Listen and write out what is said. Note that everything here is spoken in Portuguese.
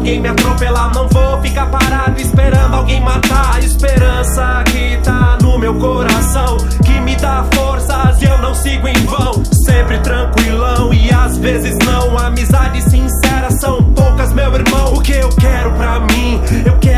alguém me atropelar. Não vou ficar parado esperando alguém matar. A esperança que tá no meu coração, que me dá forças e eu não sigo em vão. Sempre tranquilão e às vezes não. Amizades sinceras são poucas, meu irmão. O que eu quero pra mim, eu quero